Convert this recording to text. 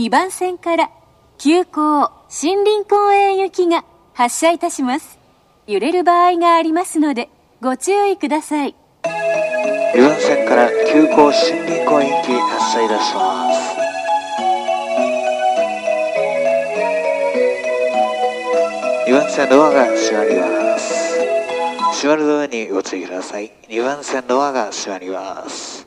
2番線から急行森林公園行きが発車いたします。揺れる場合がありますのでご注意ください。 2番線から急行森林公園行き発車いたします。2番線ドアが閉まります。閉まるドアにご注意ください。2番線ドアが閉まります。